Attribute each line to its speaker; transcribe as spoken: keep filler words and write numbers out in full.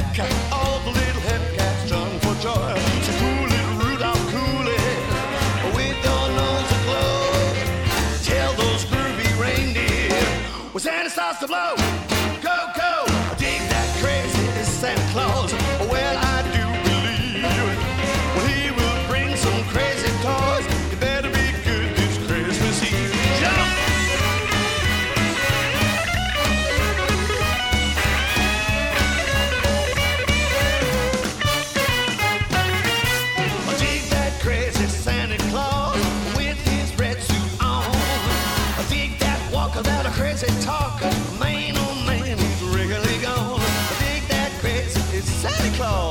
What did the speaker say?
Speaker 1: back. All the little hip cats jump for joy. So cool little Rudolph, cool it with your nose aglow. Tell those groovy reindeer when Santa starts to blow. Go, go, dig that crazy Santa Claus. Well, I do believe well, he will bring some crazy toys. You better be good this Christmas Eve. Jump! Dig that crazy Santa Claus with his red suit on. Dig that walker, that a crazy talker. Man, oh man, he's really gone. Dig that crazy Santa Claus.